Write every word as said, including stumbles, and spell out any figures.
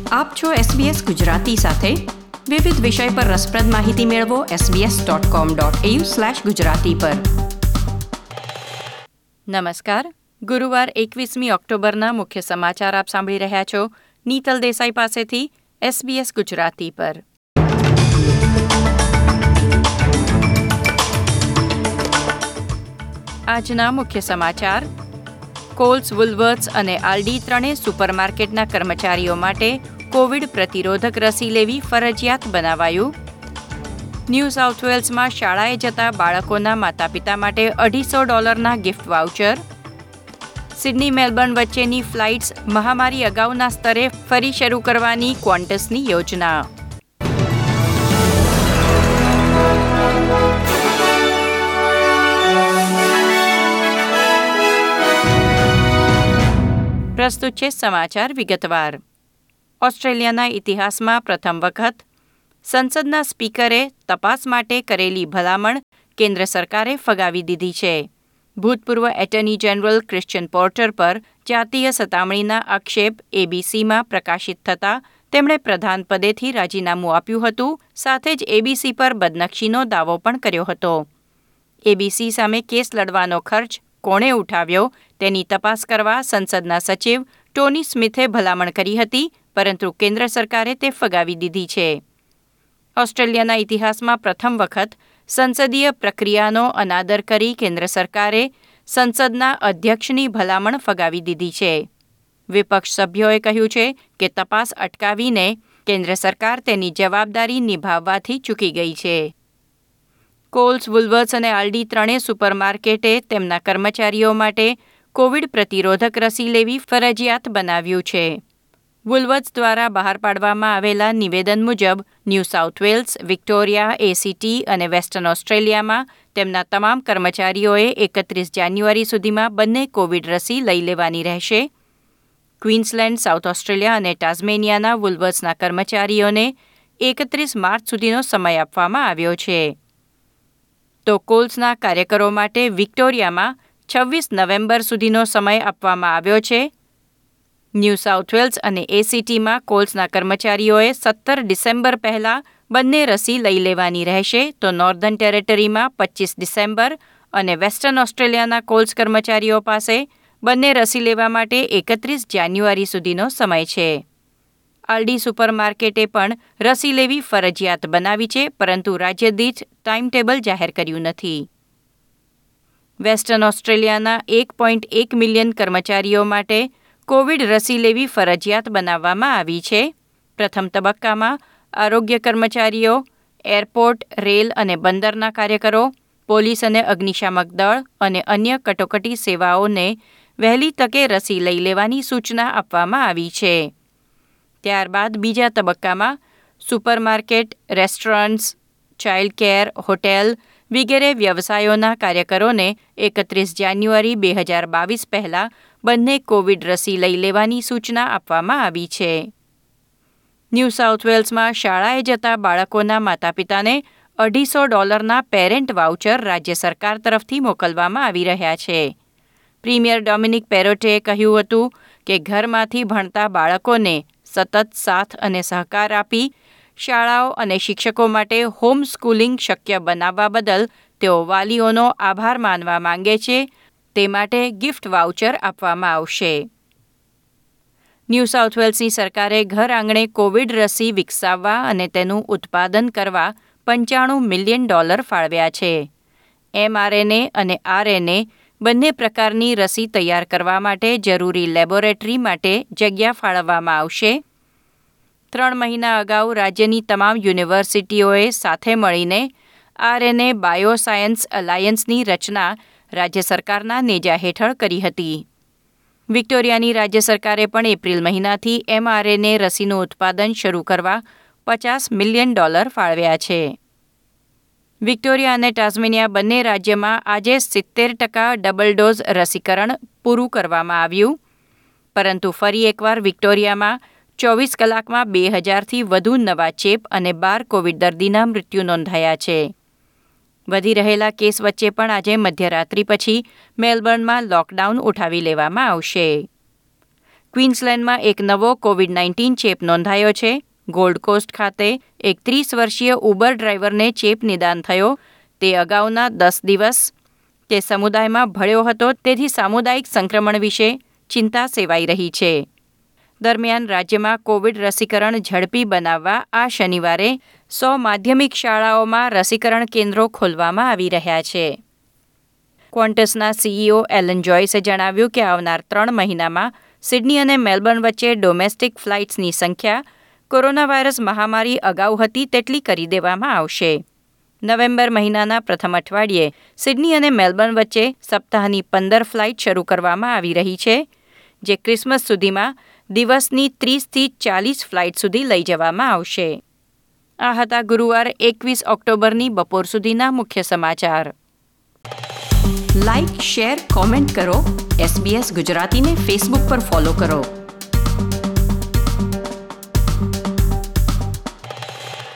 આપ છો એસબીએસ ગુજરાતી સાથે. વિવિધ વિષય પર રસપ્રદ માહિતી મેળવો SBS dot com dot AU slash Gujarati પર. નમસ્કાર. ગુરુવાર એકવીસમી ઓક્ટોબરના મુખ્ય સમાચાર આપ સાંભળી રહ્યા છો નીતલ દેસાઈ પાસેથી એસબીએસ ગુજરાતી પર. આજના મુખ્ય સમાચાર. કોલ્સ, વુલવર્થ્સ અને આલ્ડી ત્રણે સુપરમાર્કેટના કર્મચારીઓ માટે કોવિડ પ્રતિરોધક રસી લેવી ફરજિયાત બનાવાયું. ન્યૂ સાઉથ વેલ્સમાં શાળાએ જતા બાળકોના માતાપિતા માટે અઢીસો ડોલરના ગિફ્ટ વાઉચર. સિડની મેલબર્ન વચ્ચેની ફ્લાઇટ્સ મહામારી અગાઉના સ્તરે ફરી શરૂ કરવાની ક્વોન્ટસની યોજના. પ્રસ્તુત છે સમાચાર વિગતવાર. ઓસ્ટ્રેલિયાના ઇતિહાસમાં પ્રથમ વખત સંસદના સ્પીકરે તપાસ માટે કરેલી ભલામણ કેન્દ્ર સરકારે ફગાવી દીધી છે. ભૂતપૂર્વ એટર્ની જનરલ ક્રિશ્ચિયન પોર્ટર પર જાતીય સતામણીના આક્ષેપ એબીસીમાં પ્રકાશિત થતાં તેમણે પ્રધાન પદેથી રાજીનામું આપ્યું હતું. સાથે જ એબીસી પર બદનક્ષીનો દાવો પણ કર્યો હતો. એબીસી સામે કેસ લડવાનો ખર્ચ કોણે ઉઠાવ્યો તેની તપાસ કરવા સંસદના સચિવ ટોની સ્મિથે ભલામણ કરી હતી, પરંતુ કેન્દ્ર સરકારે તે ફગાવી દીધી છે. ઓસ્ટ્રેલિયાના ઇતિહાસમાં પ્રથમ વખત સંસદીય પ્રક્રિયાનો અનાદર કરી કેન્દ્ર સરકારે સંસદના અધ્યક્ષની ભલામણ ફગાવી દીધી છે. વિપક્ષ સભ્યોએ કહ્યું છે કે તપાસ અટકાવીને કેન્દ્ર સરકાર તેની જવાબદારી નિભાવવાથી ચૂકી ગઈ છે. કોલ્સ, વુલવર્થ્સ અને આલ્ડી ત્રણે સુપરમાર્કેટે તેમના કર્મચારીઓ માટે કોવિડ પ્રતિરોધક રસી લેવી ફરજિયાત બનાવ્યું છે. વુલવર્થ્સ દ્વારા બહાર પાડવામાં આવેલા નિવેદન મુજબ New South Wales, Victoria, ACT અને વેસ્ટર્ન ઓસ્ટ્રેલિયામાં તેમના તમામ કર્મચારીઓએ એકત્રીસ જાન્યુઆરી સુધીમાં બંને કોવિડ રસી લઈ લેવાની રહેશે. ક્વીન્સલેન્ડ, સાઉથ ઓસ્ટ્રેલિયા અને ટાસ્મેનિયાના વુલવર્થ્સના કર્મચારીઓને એકત્રીસ માર્ચ સુધીનો સમય આપવામાં આવ્યો છે. તો કોલ્સના કાર્યકરો માટે વિક્ટોરિયામાં છવ્વીસ નવેમ્બર સુધીનો સમય આપવામાં આવ્યો છે. ન્યૂ સાઉથ વેલ્સ અને એસીટીમાં કોલ્સના કર્મચારીઓએ સત્તર ડિસેમ્બર પહેલાં બંને રસી લઈ લેવાની રહેશે, તો નોર્ધન ટેરેટરીમાં પચીસ ડિસેમ્બર અને વેસ્ટર્ન ઓસ્ટ્રેલિયાના કોલ્સ કર્મચારીઓ પાસે બંને રસી લેવા માટે એકત્રીસ જાન્યુઆરી સુધીનો સમય છે. આલ્ડી સુપરમાર્કેટે પણ રસી લેવી ફરજિયાત બનાવી છે, પરંતુ રાજ્ય દીઠ ટાઈમટેબલ જાહેર કર્યું નથી. વેસ્ટર્ન ઓસ્ટ્રેલિયાના એક પોઈન્ટ એક મિલિયન કર્મચારીઓ માટે કોવિડ રસી લેવી ફરજિયાત બનાવવામાં આવી છે. પ્રથમ તબક્કામાં આરોગ્ય કર્મચારીઓ, એરપોર્ટ, રેલ અને બંદરના કાર્યકરો, પોલીસ અને અગ્નિશામક દળ અને અન્ય કટોકટી સેવાઓને વહેલી તકે રસી લઈ લેવાની સૂચના આપવામાં આવી છે. ત્યારબાદ બીજા તબક્કામાં supermarket, restaurants, child care, hotel વગેરે વ્યવસાયોના કાર્યકરોને એકત્રીસ જાન્યુઆરી બે હજાર બાવીસ પહેલાં બંને કોવિડ રસી લઈ લેવાની સૂચના આપવામાં આવી છે. ન્યૂ સાઉથ વેલ્સમાં શાળાએ જતા બાળકોના માતાપિતાને અઢીસો ડોલરના પેરેન્ટ વાઉચર રાજ્ય સરકાર તરફથી મોકલવામાં આવી રહ્યા છે. પ્રીમિયર ડોમિનિક પેરોટેએ કહ્યું હતું કે ઘરમાંથી ભણતા બાળકોને સતત સાથ અને સહકાર આપી શાળાઓ અને શિક્ષકો માટે હોમ સ્કૂલિંગ શક્ય બનાવવા બદલ તેઓ વાલીઓનો આભાર માનવા માંગે છે. તે માટે ગિફ્ટ વાઉચર આપવામાં આવશે. ન્યૂ સાઉથ વેલ્સની સરકારે ઘર આંગણે કોવિડ રસી વિકસાવવા અને તેનું ઉત્પાદન કરવા પંચાણું મિલિયન ડોલર ફાળવ્યા છે. એમઆરએનએ અને આરએનએ બંને પ્રકારની રસી તૈયાર કરવા માટે જરૂરી લેબોરેટરી માટે જગ્યા ફાળવવામાં આવશે. ત્રણ મહિના અગાઉ રાજ્યની તમામ યુનિવર્સિટીઓએ સાથે મળીને આરએનએ બાયોસાયન્સ અલાયન્સની રચના રાજ્ય સરકારના નેજા હેઠળ કરી હતી. વિક્ટોરિયાની રાજ્ય સરકારે પણ એપ્રિલ મહિનાથી એમઆરએનએ રસીનું ઉત્પાદન શરૂ કરવા પચાસ મિલિયન ડોલર ફાળવ્યા છે. વિક્ટોરિયા અને ટાસ્મેનિયા બંને રાજ્યમાં આજે સિત્તેર ટકા ડબલ ડોઝ રસીકરણ પૂરું કરવામાં આવ્યું, પરંતુ ફરી એકવાર વિક્ટોરિયામાં ચોવીસ કલાકમાં બે હજારથી વધુ નવા ચેપ અને બાર કોવિડ દર્દીના મૃત્યુ નોંધાયા છે. વધી રહેલા કેસ વચ્ચે પણ આજે મધ્યરાત્રિ પછી મેલબર્નમાં લોકડાઉન ઉઠાવી લેવામાં આવશે. ક્વીન્સલેન્ડમાં એક નવો કોવિડ નાઇન્ટીન ચેપ નોંધાયો છે. ગોલ્ડ કોસ્ટ ખાતે એક ત્રીસ વર્ષીય ઉબર ડ્રાઈવરને ચેપ નિદાન થયો. તે અગાઉના દસ દિવસ તે સમુદાયમાં ભળ્યો હતો, તેથી સામુદાયિક સંક્રમણ વિશે ચિંતા સેવાઈ રહી છે. દરમિયાન રાજ્યમાં કોવિડ રસીકરણ ઝડપી બનાવવા આ શનિવારે સો માધ્યમિક શાળાઓમાં રસીકરણ કેન્દ્રો ખોલવામાં આવી રહ્યા છે. ક્વોન્ટસના સીઈઓ એલન જોયસે જણાવ્યું કે આવનાર ત્રણ મહિનામાં સિડની અને મેલબર્ન વચ્ચે ડોમેસ્ટિક ફ્લાઇટ્સની સંખ્યા કોરોના વાયરસ મહામારી અગાઉ હતી તેટલી કરી દેવામાં આવશે. નવેમ્બર મહિનાના પ્રથમ અઠવાડિયે સિડની અને મેલબર્ન વચ્ચે સપ્તાહની પંદર ફ્લાઇટ શરૂ કરવામાં આવી રહી છે, જે ક્રિસમસ સુધીમાં દિવસની ત્રીસથી ચાલીસ ફ્લાઇટ સુધી લઈ જવામાં આવશે. આ હતા ગુરુવાર એકવીસ ઓક્ટોબરની બપોર સુધીના મુખ્ય સમાચાર. લાઇક, શેર, કોમેન્ટ કરો. એસબીએસ ગુજરાતીને ફેસબુક પર ફોલો કરો.